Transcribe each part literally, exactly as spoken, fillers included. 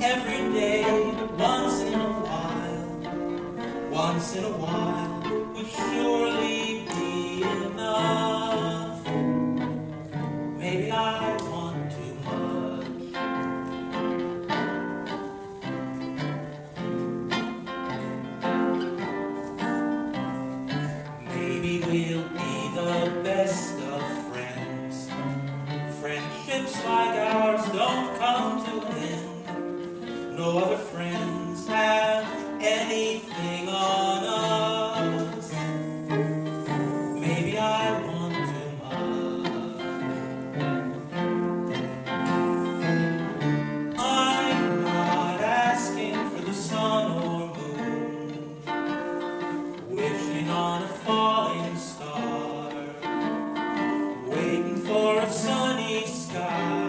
every day, but once in a while, once in a while would surely be enough. Maybe I want too much. Maybe we'll be the best of friends. Friendships like ours don't come to an end. No other friends have anything on us. Maybe I want too much. I'm not asking for the sun or moon, wishing on a falling star, waiting for a sunny sky.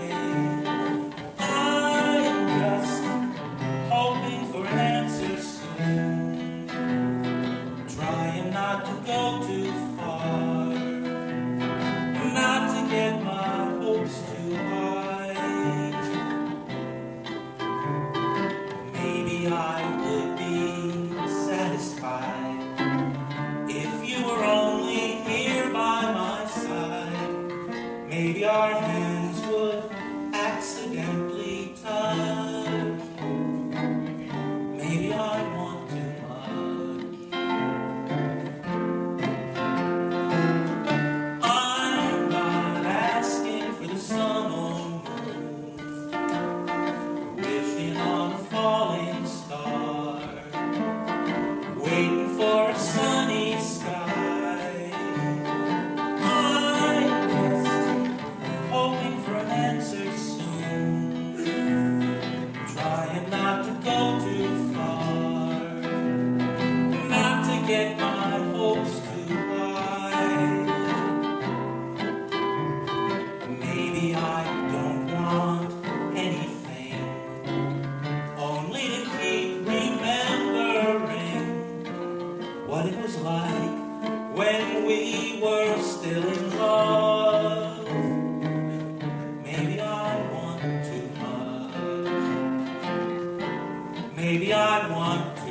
I'm just hoping for an answer soon, trying not to go too far, not to get my hopes too high. Maybe I would be satisfied if you were only here by my side. Maybe our hands would accidentally touch. Maybe I want too much. I'm not asking for the sun or moon, wishing on a falling star, waiting for a sunny sky. I'm just hoping for an answer soon, trying not to go too far, not to get my hopes too high. Maybe I don't want anything, only to keep remembering what it was like when we were still in love. Maybe I want too much. Maybe I want